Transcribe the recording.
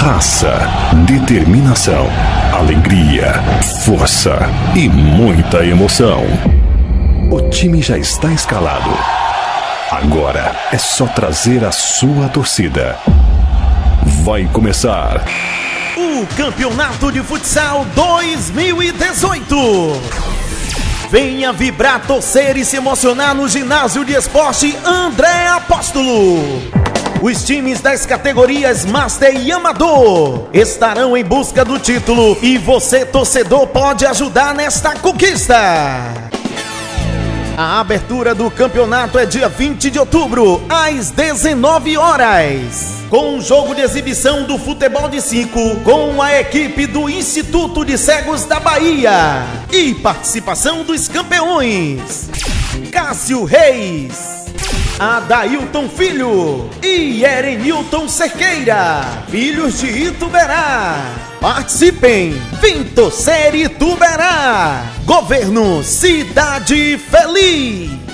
raça, determinação, alegria, força e muita emoção. O time já está escalado. Agora é só trazer a sua torcida. Vai começar o Campeonato de Futsal 2018. Venha vibrar, torcer e se emocionar no Ginásio de Esporte André Apóstolo. Os times das categorias Master e Amador estarão em busca do título e você, torcedor, pode ajudar nesta conquista. A abertura do campeonato é dia 20 de outubro, às 19 horas. Com um jogo de exibição do futebol de 5 com a equipe do Instituto de Cegos da Bahia. E participação dos campeões Cássio Reis, Adailton Filho e Erenilton Cerqueira, filhos de Ituberá. Participem! Vem torcer Ituberá! Governo Cidade Feliz!